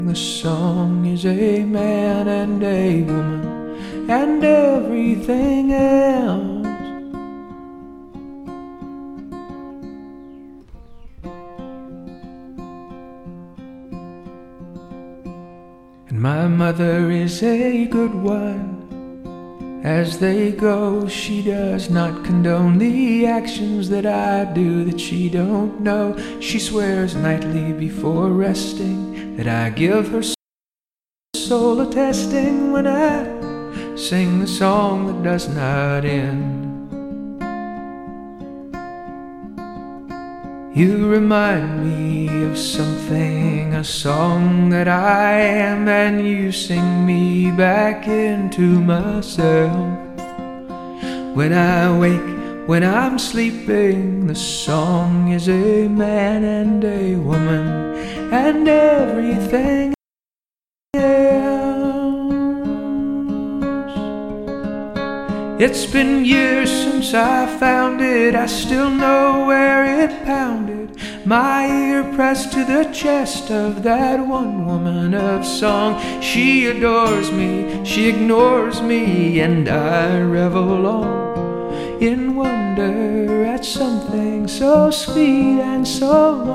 The song is a man and a woman and everything else. And my mother is a good one. As they go, she does not condone the actions that I do that she don't know. She swears nightly before resting that I give her soul a testing when I sing the song that does not end. You remind me of something, a song that I am, and you sing me back into myself. When I wake, when I'm sleeping, the song is a man and a woman and everything else. It's been years since I found it, I still know where it pounded. My ear pressed to the chest of that one woman of song. She adores me, she ignores me, and I revel on in wonder at something so sweet and so long.